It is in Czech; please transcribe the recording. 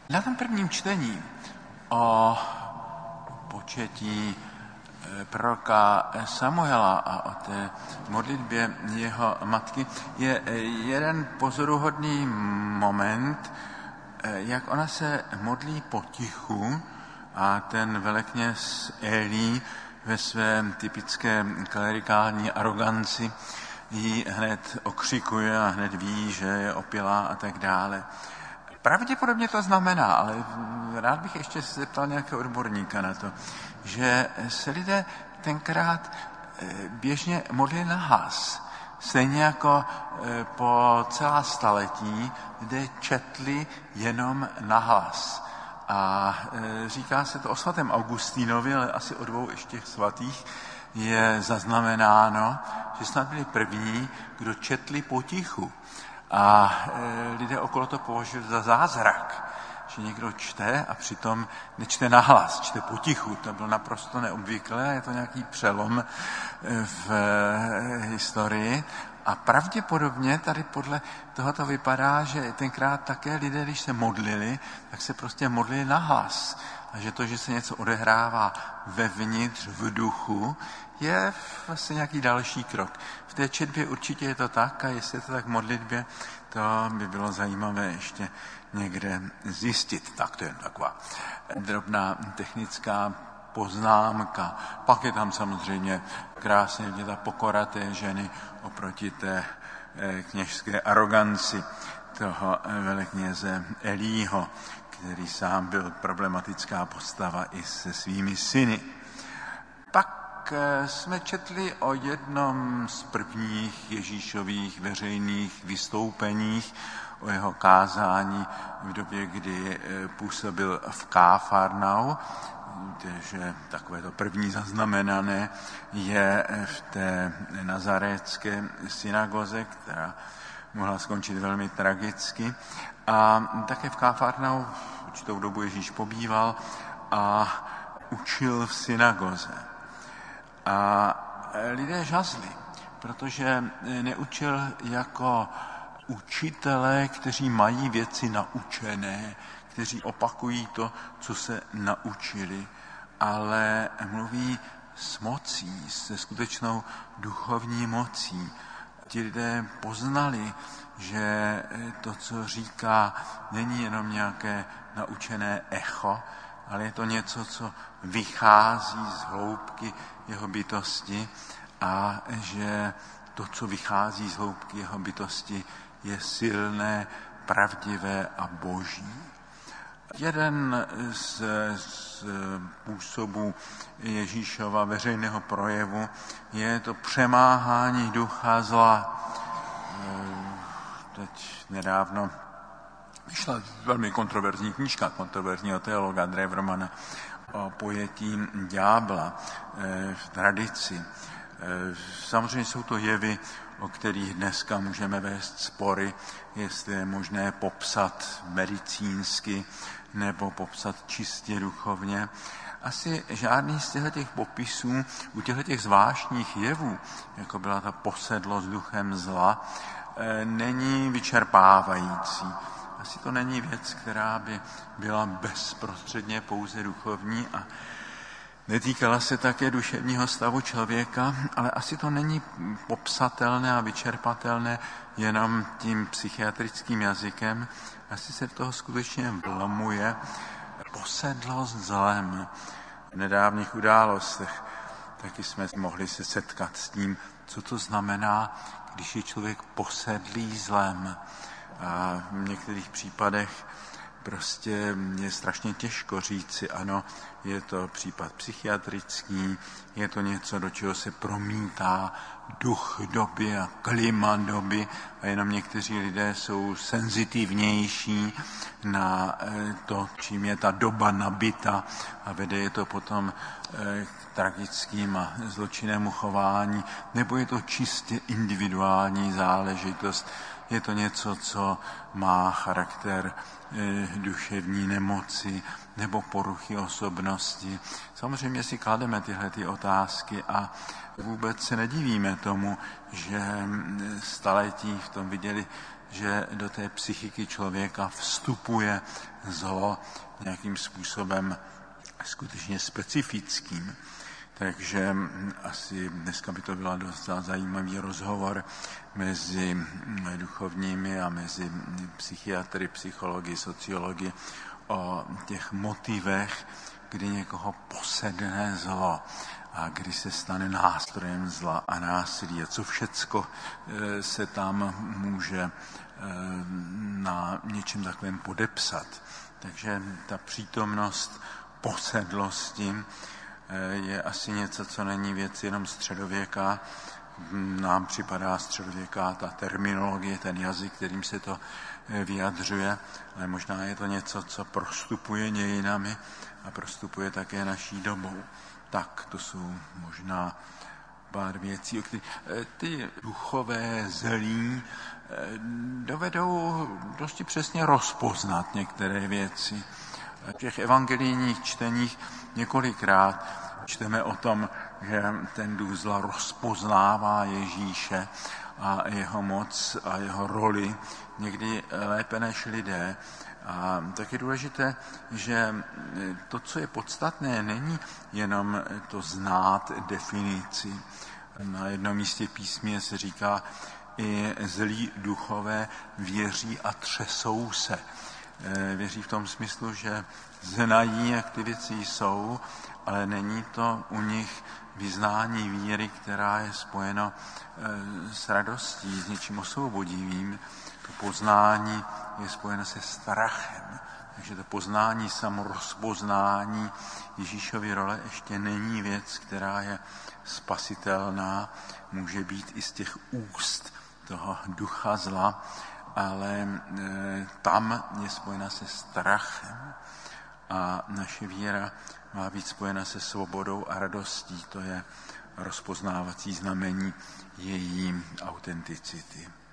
Na tom prvním čtení o početí proroka Samuela a o té modlitbě jeho matky je jeden pozoruhodný moment, jak ona se modlí potichu a ten velekněz Elí ve své typické klerikální aroganci jí hned okřikuje a hned ví, že je opilá a tak dále. Pravděpodobně to znamená, ale rád bych ještě se zeptal nějakého odborníka na to, že se lidé tenkrát běžně modlili nahlas. Stejně jako po celá staletí lidé četli jenom nahlas. A říká se to o svatém Augustínovi, ale asi o dvou ještě svatých je zaznamenáno, že snad byli první, kdo četli potichu. A lidé okolo to považují za zázrak, že někdo čte a přitom nečte nahlas, čte potichu. To bylo naprosto neobvyklé, je to nějaký přelom v historii. A pravděpodobně tady podle tohoto vypadá, že tenkrát také lidé, když se modlili, tak se prostě modlili nahlas. A že to, že se něco odehrává vevnitř, v duchu, je vlastně nějaký další krok. V té četbě určitě je to tak, a jestli je to tak v modlitbě, to by bylo zajímavé ještě někde zjistit. Tak to je taková drobná technická poznámka. Pak je tam samozřejmě krásně vidět ta pokora té ženy oproti té kněžské aroganci toho velekněze Elího, který sám byl problematická postava i se svými syny. Pak jsme četli o jednom z prvních Ježíšových veřejných vystoupeních, o jeho kázání v době, kdy působil v Káfarnau, že takové to první zaznamenané je v té nazarécké synagoze, která mohla skončit velmi tragicky. A také v Káfarnau určitou dobu Ježíš pobýval a učil v synagoze. A lidé žasli, protože neučil jako učitelé, kteří mají věci naučené, kteří opakují to, co se naučili, ale mluví s mocí, se skutečnou duchovní mocí. Ti lidé poznali, že to, co říká, není jenom nějaké naučené echo, ale je to něco, co vychází z hloubky jeho bytosti a že to, co vychází z hloubky jeho bytosti, je silné, pravdivé a boží. Jeden z působů Ježíšova veřejného projevu je to přemáhání ducha zla. Teď nedávno vyšla velmi kontroverzní knížka kontroverzního teologa Drevermana o pojetí ďábla v tradici. Samozřejmě jsou to jevy, o kterých dneska můžeme vést spory, jestli je možné popsat medicínsky nebo popsat čistě duchovně. Asi žádný z těch popisů u těchto zvláštních jevů, jako byla ta posedlost duchem zla, není vyčerpávající. Asi to není věc, která by byla bezprostředně pouze duchovní a netýkala se také duševního stavu člověka, ale asi to není popsatelné a vyčerpatelné jenom tím psychiatrickým jazykem. Asi se v toho skutečně vlamuje posedlost zlem. V nedávných událostech taky jsme mohli se setkat s tím, co to znamená, když je člověk posedlý zlem. A v některých případech prostě je strašně těžko říci, ano, je to případ psychiatrický, je to něco, do čeho se promítá duch doby a klima doby a jenom někteří lidé jsou senzitivnější na to, čím je ta doba nabita a vede je to potom k tragickým a zločinnému chování, nebo je to čistě individuální záležitost, je to něco, co má charakter duševní nemoci nebo poruchy osobnosti. Samozřejmě si klademe tyhle otázky a vůbec se nedivíme tomu, že staletí v tom viděli že do té psychiky člověka vstupuje zlo nějakým způsobem skutečně specifickým. Takže asi dneska by to byl docela zajímavý rozhovor mezi duchovními a mezi psychiatry, psychologi, sociologi o těch motivech, kdy někoho posedne zlo a kdy se stane nástrojem zla a násilí a co všecko se tam může na něčem takovém podepsat. Takže ta přítomnost posedlosti je asi něco, co není věc jenom středověká. Nám připadá středověká ta terminologie, ten jazyk, kterým se to vyjadřuje, ale možná je to něco, co prostupuje dějinami a prostupuje také naší dobou. Tak to jsou možná pár věcí, ty duchové zelí dovedou dosti přesně rozpoznat některé věci. V těch evangelijních čteních několikrát čteme o tom, že ten duch zla rozpoznává Ježíše a jeho moc a jeho roli někdy lépe než lidé. A tak je důležité, že to, co je podstatné, není jenom to znát definici. Na jednom místě písmě se říká, i zlí duchové věří a třesou se. Věří v tom smyslu, že znají, jak ty věci jsou, ale není to u nich vyznání víry, která je spojeno s radostí, s něčím osvobodivým. To poznání je spojeno se strachem. Takže to poznání, samorozpoznání Ježíšovy role ještě není věc, která je spasitelná. Může být i z těch úst toho ducha zla, ale tam je spojena se strachem. A naše víra má být spojena se svobodou a radostí. To je rozpoznávací znamení její autenticity.